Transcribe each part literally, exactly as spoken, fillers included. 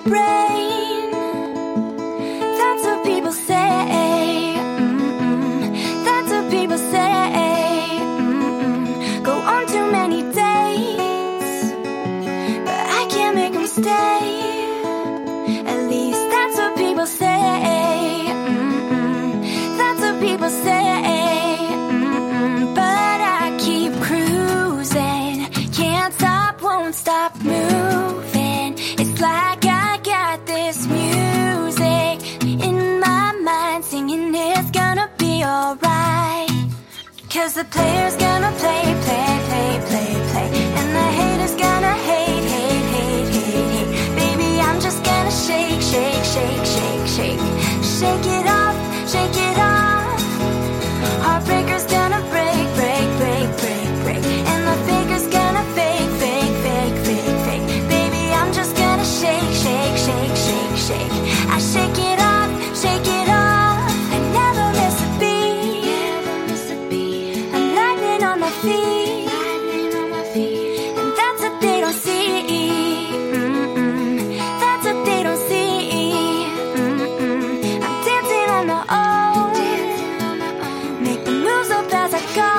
your brain. That's what people say. Mm-mm. That's what people say. Mm-mm. Go on too many dates, but I can't make them stay. At least that's what people say. Mm-mm. That's what people say. Mm-mm. But I keep cruising, can't stop, won't stop moving. It's like I got this music in my mind singing it's gonna be alright. Cause the player's gonna play, play, play, play, play, and the hater's gonna hate, hate, hate, hate, hate. Baby, I'm just gonna shake, shake, shake, shake, shake. Shake it off, shake it off. Heartbreaker's gonna break, break, break, break, break, and the faker's gonna fake, fake, fake, fake, fake. Baby, I'm just gonna shake, shake, shake, shake, shake. I shake it off, shake it off. I never miss a beat, never miss a beat. I'm lightning on my feet, lightning on my feet, and that's what they don't see. Mm-mm. That's what they don't see. Mm-mm. I'm dancing on my own, make the moves up as I go.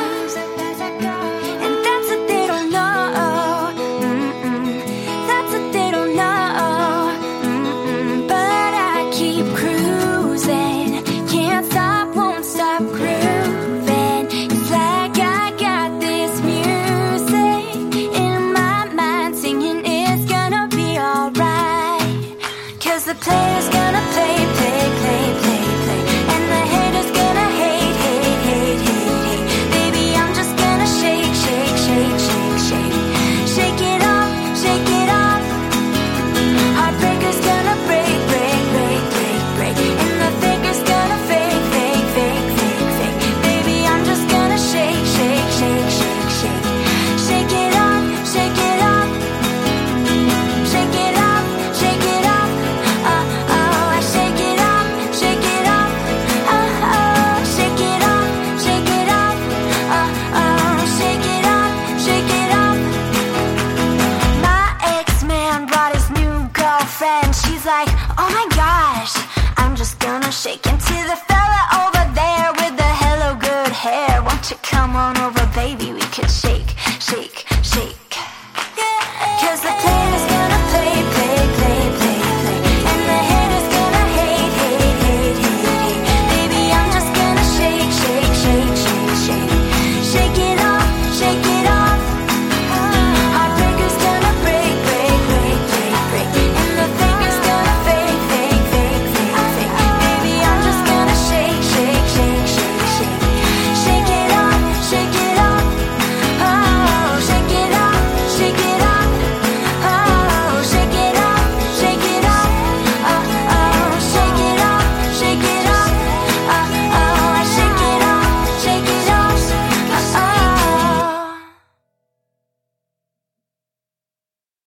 And that's what they don't know. Mm-mm. That's what they don't know. Mm-mm. But I keep cruising, can't stop, won't stop grooving. It's like I got this music in my mind singing it's gonna be alright. Cause the player's gonna play, play, play, play, play, and the hater's gonna hate, hate, hate, hate, hate. Baby, I'm just gonna shake, shake, shake, shake, shake. Shake it off, shake it off. Heartbreaker's gonna break, break, break, break, break, and the faker's gonna fake, fake, fake, fake, fake. Baby, I'm just gonna shake, shake, shake, shake, shake. Shake it off, shake it off. Shake it off, shake it off. Oh, oh, I shake it off, shake it off. Oh, oh, shake it off, shake it off. Oh, oh, shake it off, shake it off. My ex-man brought his new girlfriend. She's like, oh my gosh, I'm just gonna shake into the